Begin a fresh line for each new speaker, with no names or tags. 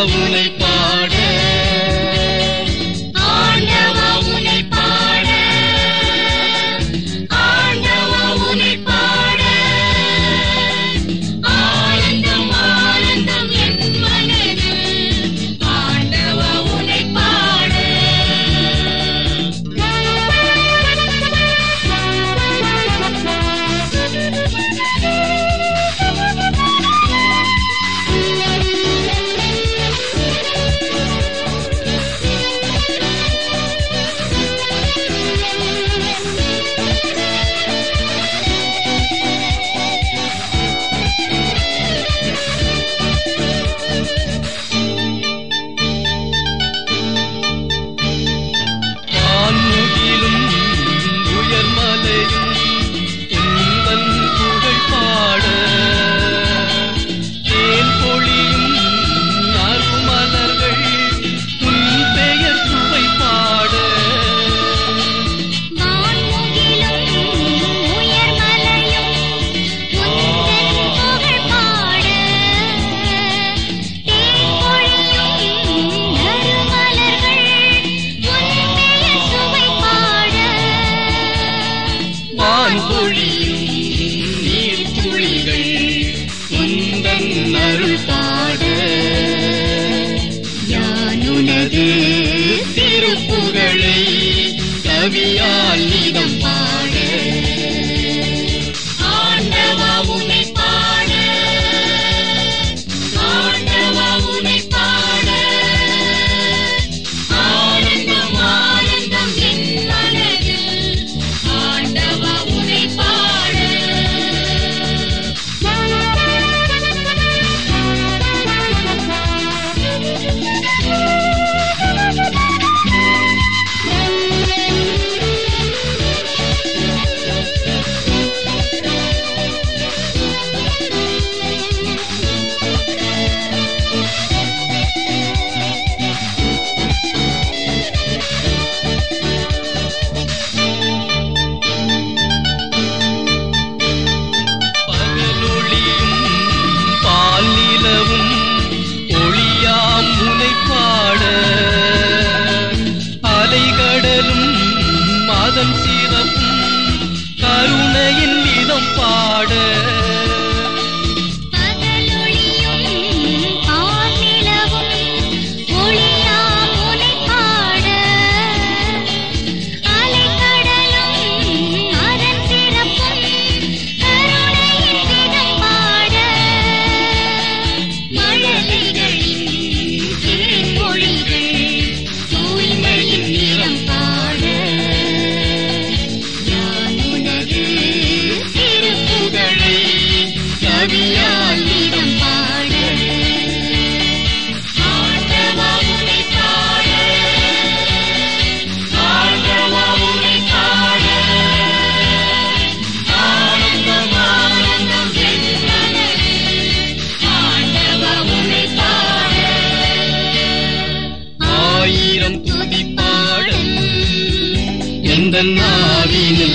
உனை பாட, ஆண்டவா உனை பாட, ஆண்டவா உனை பாட, ஆனந்தம் ஆனந்தம் என் மனது, ஆண்டவா உனை பாட. அருள் பாட, யானுனது திருப்புகழை கவியால் நீதம் பாட, ஆண்டவா உனை பாட, ஆண்டவா உனை பாட, ஆனந்தம் ஆனந்தம் என் மனது, ஆண்டவா உனை பாட. அதன் சிறப்பும் கருணையின் விதம் பாட, பகலொளியும் பால்நிலவும் ஒளியாம் உனை பாட, அலைக்கடலும் அதன் சிறப்பும் கருணையின் விதம் பாட, மழலைகளின் தேன்மொழிகள் தூய்மையின் நிறம் பாட, கவியால் நீதம் பாட, ஆண்டவா உனை பாட, ஆண்டவா உனை பாட, ஆனந்தம் ஆனந்தம் என் மனது, ஆண்டவா உனை பாட. ஆயிரம் துதி பாடல் எந்த நாவினில்